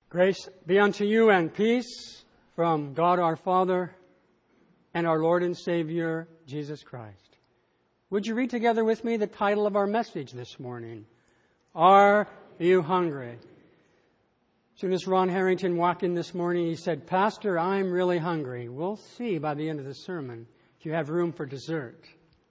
Grace be unto you and peace from God our Father and our Lord and Savior, Jesus Christ. Would you read together with me the title of our message this morning? Are you hungry? As soon as Ron Harrington walked in this morning, he said, "Pastor, I'm really hungry." We'll see by the end of the sermon if you have room for dessert.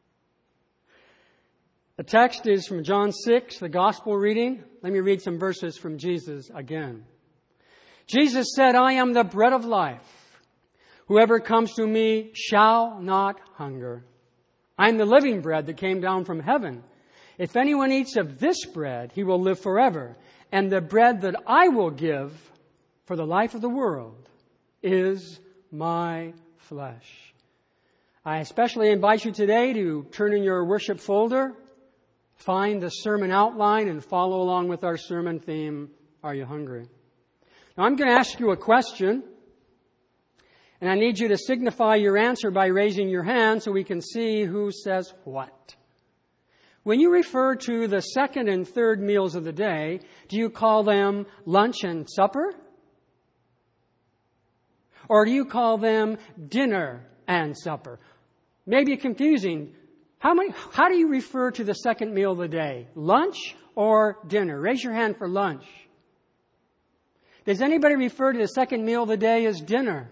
The text is from John 6, the gospel reading. Let me read some verses from Jesus again. Jesus said, "I am the bread of life. Whoever comes to me shall not hunger. I am the living bread that came down from heaven. If anyone eats of this bread, he will live forever. And the bread that I will give for the life of the world is my flesh." I especially invite you today to turn in your worship folder, find the sermon outline, and follow along with our sermon theme, Are You Hungry? Now, I'm going to ask you a question, and I need you to signify your answer by raising your hand so we can see who says what. When you refer to the second and third meals of the day, do you call them lunch and supper? Or do you call them dinner and supper? Maybe confusing. How do you refer to the second meal of the day? Lunch or dinner? Raise your hand for lunch. Does anybody refer to the second meal of the day as dinner?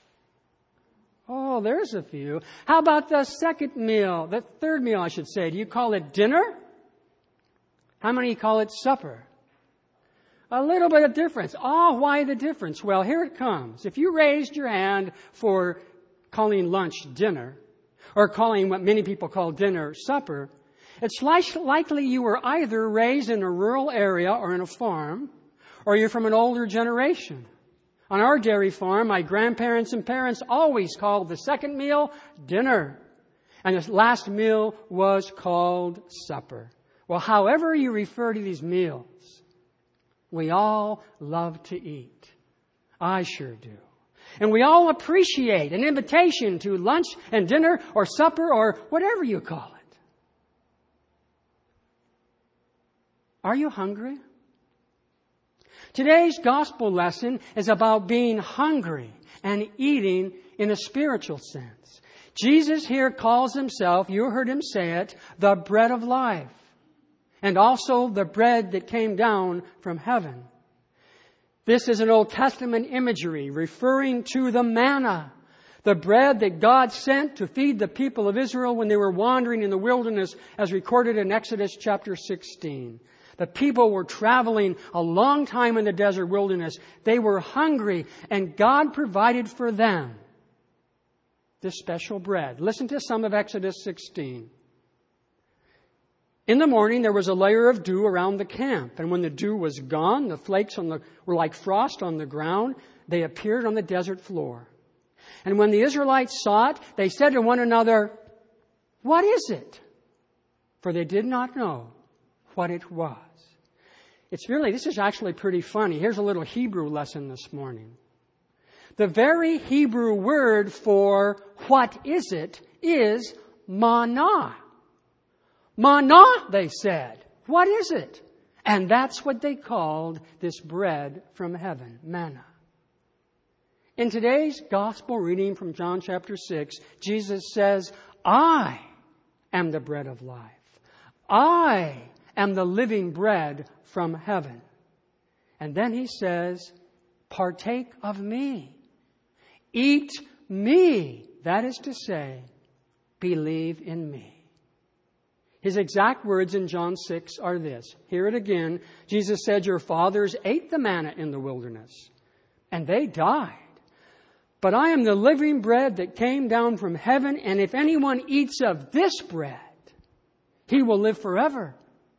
Oh, there's a few. How about the second meal, the third meal, I should say? Do you call it dinner? How many call it supper? A little bit of difference. Oh, why the difference? Well, here it comes. If you raised your hand for calling lunch dinner, or calling what many people call dinner supper, it's likely you were either raised in a rural area or in a farm, or you're from an older generation. On our dairy farm, my grandparents and parents always called the second meal dinner, and the last meal was called supper. Well, however you refer to these meals, we all love to eat. I sure do. And we all appreciate an invitation to lunch and dinner or supper or whatever you call it. Are you hungry? Today's gospel lesson is about being hungry and eating in a spiritual sense. Jesus here calls himself, you heard him say it, the bread of life, and also the bread that came down from heaven. This is an Old Testament imagery referring to the manna, the bread that God sent to feed the people of Israel when they were wandering in the wilderness, as recorded in Exodus chapter 16. The people were traveling a long time in the desert wilderness. They were hungry, and God provided for them this special bread. Listen to some of Exodus 16. In the morning, there was a layer of dew around the camp, and when the dew was gone, the flakes were like frost on the ground. They appeared on the desert floor. And when the Israelites saw it, they said to one another, "What is it?" For they did not know what it was. This is actually pretty funny. Here's a little Hebrew lesson this morning. The very Hebrew word for what is it is manna. Manna, they said. What is it? And that's what they called this bread from heaven, manna. In today's gospel reading from John chapter 6, Jesus says, "I am the bread of life. I am the living bread from heaven." And then he says, "Partake of me. Eat me." That is to say, believe in me. His exact words in John 6 are this. Hear it again. Jesus said, "Your fathers ate the manna in the wilderness, and they died. But I am the living bread that came down from heaven, and if anyone eats of this bread, he will live forever.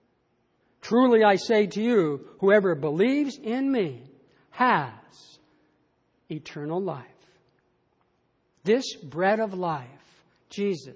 Truly I say to you, whoever believes in me has eternal life." This bread of life, Jesus,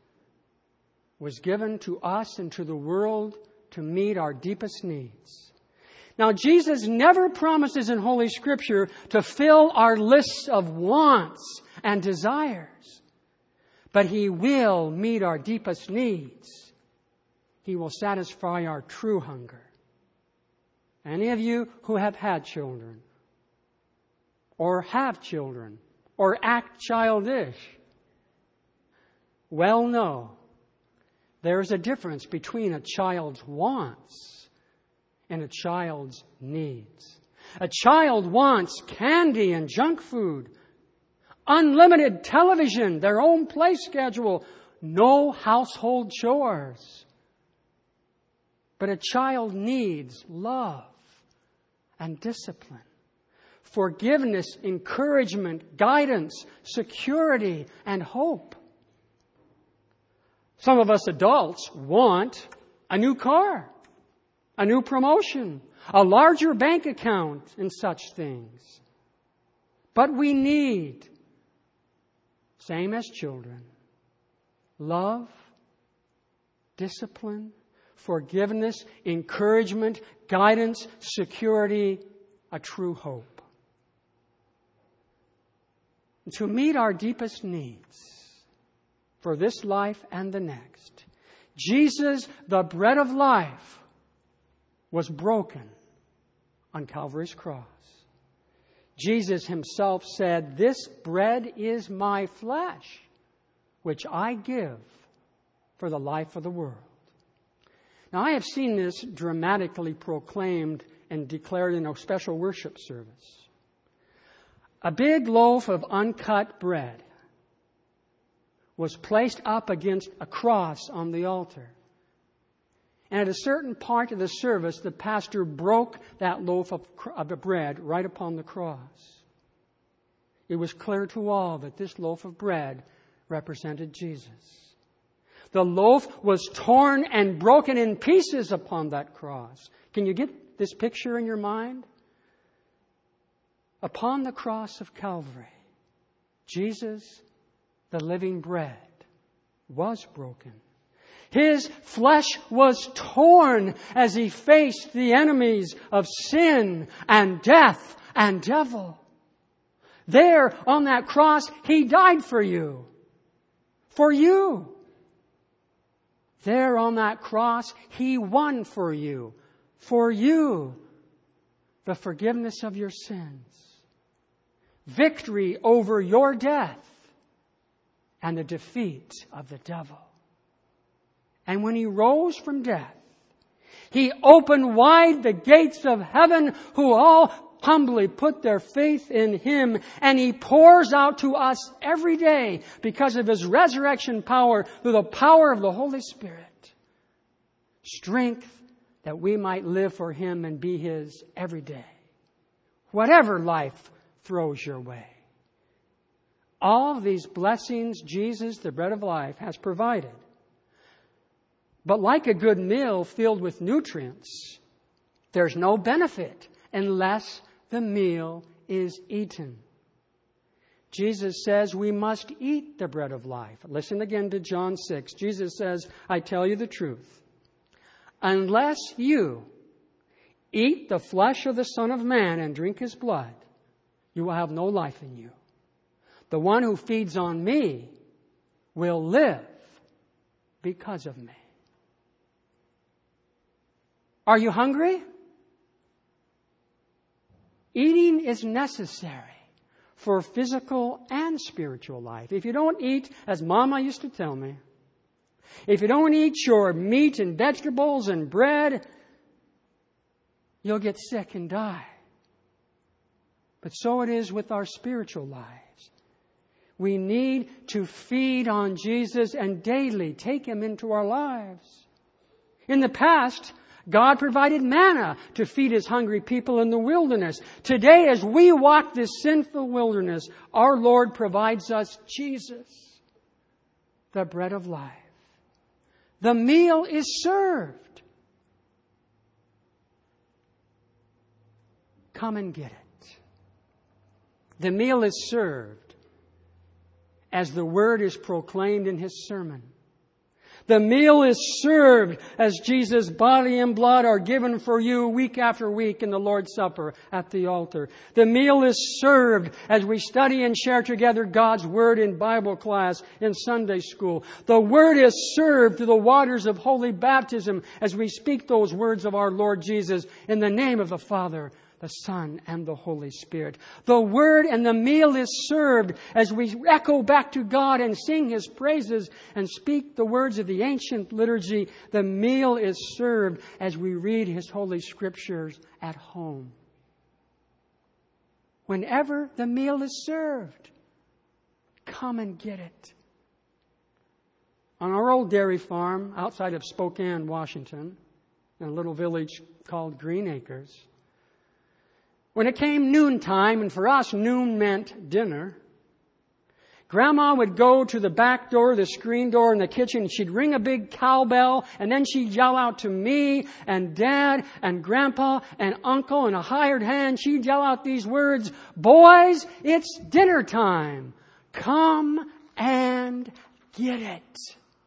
was given to us and to the world to meet our deepest needs. Now, Jesus never promises in Holy Scripture to fill our lists of wants and desires, but He will meet our deepest needs. He will satisfy our true hunger. Any of you who have had children or have children or act childish. Well, no. There's a difference between a child's wants and a child's needs. A child wants candy and junk food, unlimited television, their own play schedule, no household chores. But a child needs love and discipline, forgiveness, encouragement, guidance, security, and hope. Some of us adults want a new car, a new promotion, a larger bank account, and such things. But we need, same as children, love, discipline, forgiveness, encouragement, guidance, security, a true hope. To meet our deepest needs for this life and the next, Jesus, the bread of life, was broken on Calvary's cross. Jesus himself said, "This bread is my flesh, which I give for the life of the world." Now, I have seen this dramatically proclaimed and declared in a special worship service. A big loaf of uncut bread was placed up against a cross on the altar. And at a certain part of the service, the pastor broke that loaf of bread right upon the cross. It was clear to all that this loaf of bread represented Jesus. The loaf was torn and broken in pieces upon that cross. Can you get this picture in your mind? Upon the cross of Calvary, Jesus, the living bread, was broken. His flesh was torn as he faced the enemies of sin and death and devil. There on that cross, he died for you. For you. There on that cross, he won for you. For you. The forgiveness of your sins. Victory over your death. And the defeat of the devil. And when he rose from death, he opened wide the gates of heaven, who all humbly put their faith in him. And he pours out to us every day, because of his resurrection power, through the power of the Holy Spirit, strength that we might live for him and be his every day. Whatever life throws your way. All of these blessings Jesus, the bread of life, has provided. But like a good meal filled with nutrients, there's no benefit unless the meal is eaten. Jesus says we must eat the bread of life. Listen again to John 6. Jesus says, "I tell you the truth. Unless you eat the flesh of the Son of Man and drink his blood, you will have no life in you. The one who feeds on me will live because of me." Are you hungry? Eating is necessary for physical and spiritual life. If you don't eat, as Mama used to tell me, if you don't eat your meat and vegetables and bread, you'll get sick and die. But so it is with our spiritual lives. We need to feed on Jesus and daily take him into our lives. In the past, God provided manna to feed his hungry people in the wilderness. Today, as we walk this sinful wilderness, our Lord provides us Jesus, the bread of life. The meal is served. Come and get it. The meal is served as the word is proclaimed in his sermon. The meal is served as Jesus' body and blood are given for you week after week in the Lord's Supper at the altar. The meal is served as we study and share together God's Word in Bible class in Sunday school. The Word is served through the waters of holy baptism as we speak those words of our Lord Jesus in the name of the Father, the Son, and the Holy Spirit. The Word and the meal is served as we echo back to God and sing His praises and speak the words of the ancient liturgy. The meal is served as we read His Holy Scriptures at home. Whenever the meal is served, come and get it. On our old dairy farm outside of Spokane, Washington, in a little village called Green Acres, when it came noontime, and for us noon meant dinner, Grandma would go to the back door, the screen door in the kitchen, and she'd ring a big cowbell, and then she'd yell out to me and Dad and Grandpa and Uncle and a hired hand. She'd yell out these words, "Boys, it's dinner time. Come and get it."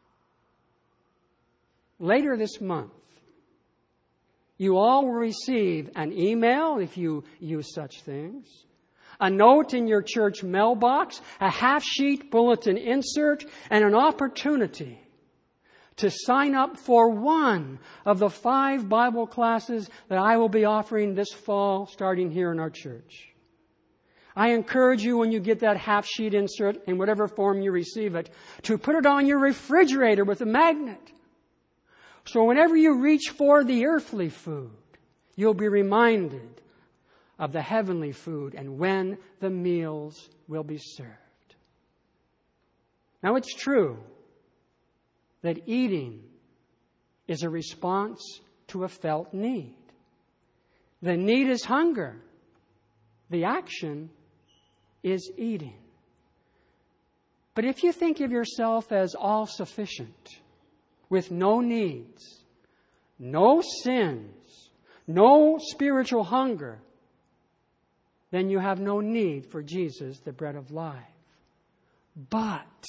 Later this month, you all will receive an email, if you use such things, a note in your church mailbox, a half-sheet bulletin insert, and an opportunity to sign up for one of the 5 Bible classes that I will be offering this fall, starting here in our church. I encourage you, when you get that half-sheet insert, in whatever form you receive it, to put it on your refrigerator with a magnet. So whenever you reach for the earthly food, you'll be reminded of the heavenly food and when the meals will be served. Now, it's true that eating is a response to a felt need. The need is hunger. The action is eating. But if you think of yourself as all-sufficient, with no needs, no sins, no spiritual hunger, then you have no need for Jesus, the bread of life. But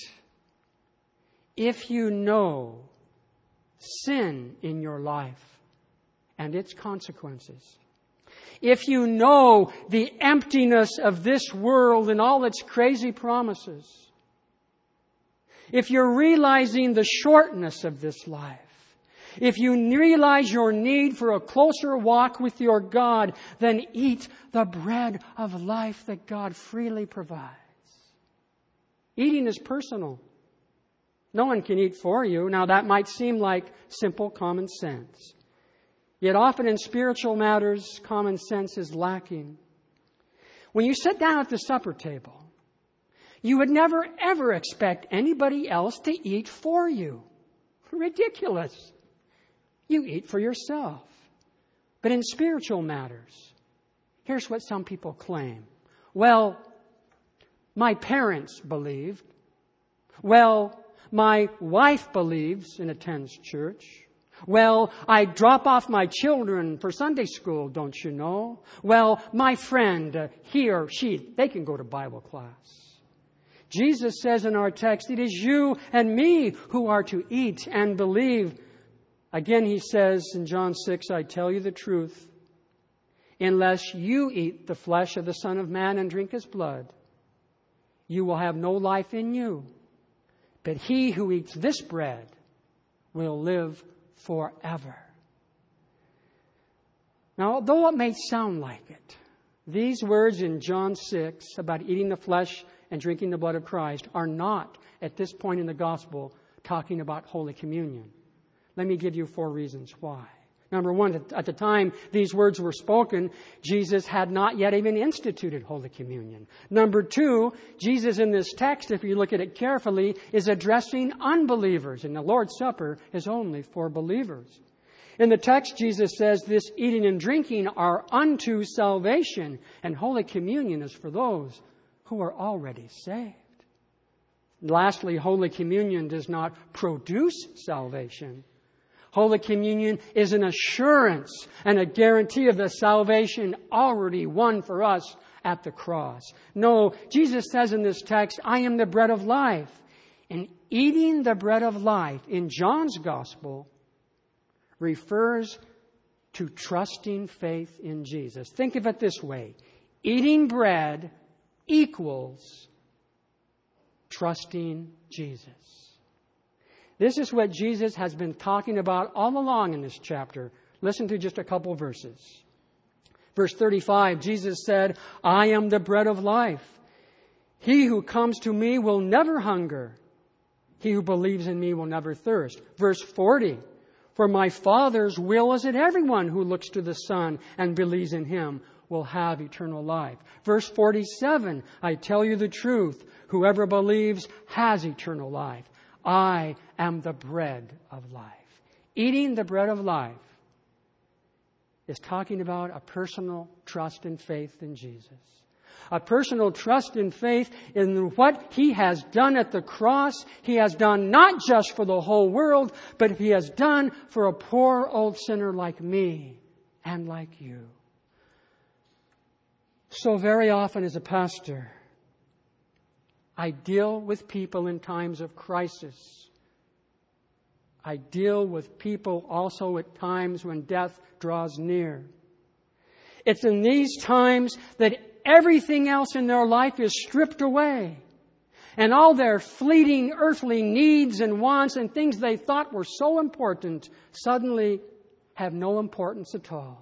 if you know sin in your life and its consequences, if you know the emptiness of this world and all its crazy promises, if you're realizing the shortness of this life, if you realize your need for a closer walk with your God, then eat the bread of life that God freely provides. Eating is personal. No one can eat for you. Now, that might seem like simple common sense. Yet often in spiritual matters, common sense is lacking. When you sit down at the supper table, you would never, ever expect anybody else to eat for you. Ridiculous. You eat for yourself. But in spiritual matters, here's what some people claim. Well, my parents believed. Well, my wife believes and attends church. Well, I drop off my children for Sunday school, don't you know? Well, my friend, he or she, they can go to Bible class. Jesus says in our text, it is you and me who are to eat and believe. Again, He says in John 6, I tell you the truth, unless you eat the flesh of the Son of Man and drink His blood, you will have no life in you. But he who eats this bread will live forever. Now, although it may sound like it, these words in John 6 about eating the flesh and drinking the blood of Christ are not, at this point in the gospel, talking about Holy Communion. Let me give you 4 reasons why. Number 1, at the time these words were spoken, Jesus had not yet even instituted Holy Communion. Number 2, Jesus in this text, if you look at it carefully, is addressing unbelievers, and the Lord's Supper is only for believers. In the text, Jesus says this eating and drinking are unto salvation, and Holy Communion is for those who are already saved. Lastly, Holy Communion does not produce salvation. Holy Communion is an assurance and a guarantee of the salvation already won for us at the cross. No, Jesus says in this text, I am the bread of life. And eating the bread of life in John's Gospel refers to trusting faith in Jesus. Think of it this way. Eating bread equals trusting Jesus. This is what Jesus has been talking about all along in this chapter. Listen to just a couple verses. Verse 35, Jesus said, I am the bread of life. He who comes to me will never hunger. He who believes in me will never thirst. Verse 40, for my Father's will is that everyone who looks to the Son and believes in Him will have eternal life. Verse 47, I tell you the truth, whoever believes has eternal life. I am the bread of life. Eating the bread of life is talking about a personal trust and faith in Jesus. A personal trust and faith in what He has done at the cross. He has done not just for the whole world, but He has done for a poor old sinner like me and like you. So very often as a pastor, I deal with people in times of crisis. I deal with people also at times when death draws near. It's in these times that everything else in their life is stripped away. And all their fleeting earthly needs and wants and things they thought were so important suddenly have no importance at all.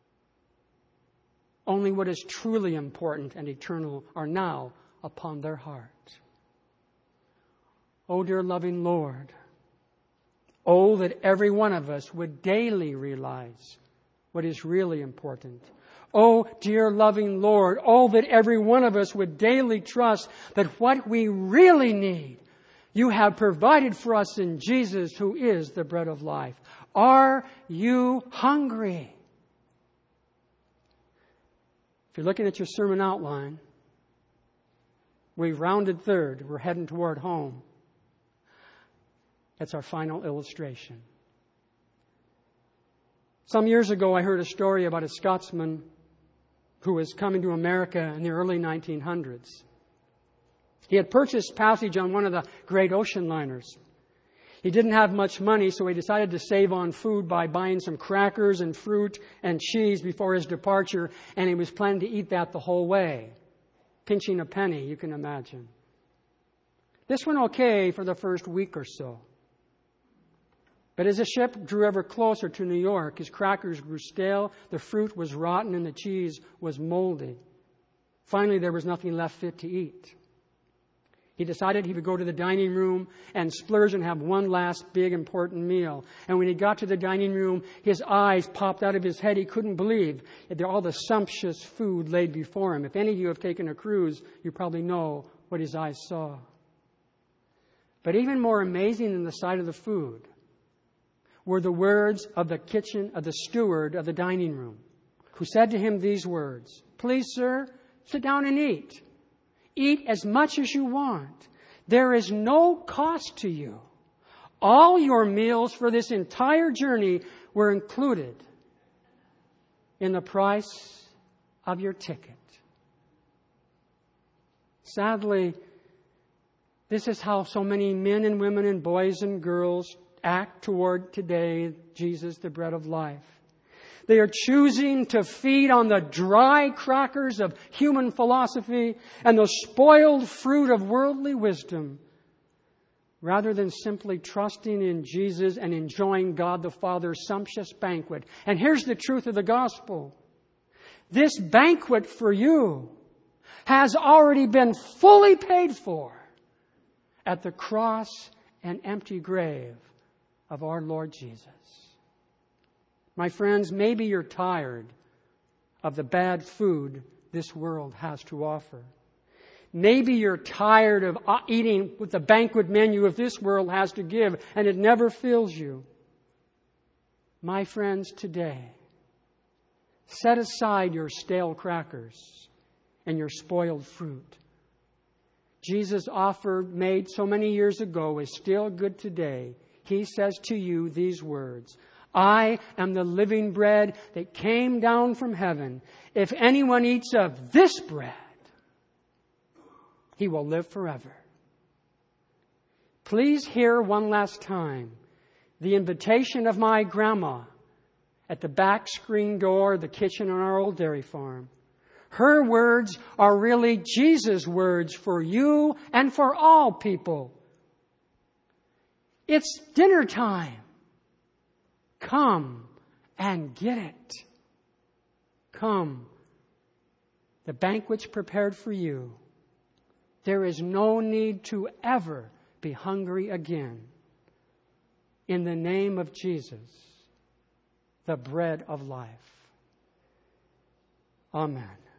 Only what is truly important and eternal are now upon their heart. Oh, dear loving Lord, oh, that every one of us would daily realize what is really important. Oh, dear loving Lord, oh, that every one of us would daily trust that what we really need, You have provided for us in Jesus, who is the bread of life. Are you hungry? If you're looking at your sermon outline, we've rounded third. We're heading toward home. That's our final illustration. Some years ago, I heard a story about a Scotsman who was coming to America in the early 1900s. He had purchased passage on one of the great ocean liners. He didn't have much money, so he decided to save on food by buying some crackers and fruit and cheese before his departure, and he was planning to eat that the whole way, pinching a penny, you can imagine. This went okay for the first week or so. But as the ship drew ever closer to New York, his crackers grew stale, the fruit was rotten, and the cheese was moldy. Finally, there was nothing left fit to eat. He decided he would go to the dining room and splurge and have one last big important meal. And when he got to the dining room, his eyes popped out of his head. He couldn't believe all the sumptuous food laid before him. If any of you have taken a cruise, you probably know what his eyes saw. But even more amazing than the sight of the food were the words of the steward of the dining room, who said to him these words, "Please, sir, sit down and eat. Eat as much as you want. There is no cost to you. All your meals for this entire journey were included in the price of your ticket." Sadly, this is how so many men and women and boys and girls act toward today, Jesus, the bread of life. They are choosing to feed on the dry crackers of human philosophy and the spoiled fruit of worldly wisdom, rather than simply trusting in Jesus and enjoying God the Father's sumptuous banquet. And here's the truth of the gospel. This banquet for you has already been fully paid for at the cross and empty grave of our Lord Jesus. My friends, maybe you're tired of the bad food this world has to offer. Maybe you're tired of eating what the banquet menu of this world has to give, and it never fills you. My friends, today, set aside your stale crackers and your spoiled fruit. Jesus' offer made so many years ago is still good today. He says to you these words, "I am the living bread that came down from heaven. If anyone eats of this bread, he will live forever." Please hear one last time the invitation of my grandma at the back screen door of the kitchen on our old dairy farm. Her words are really Jesus' words for you and for all people. It's dinner time. Come and get it. Come, the banquet's prepared for you. There is no need to ever be hungry again. In the name of Jesus, the bread of life. Amen.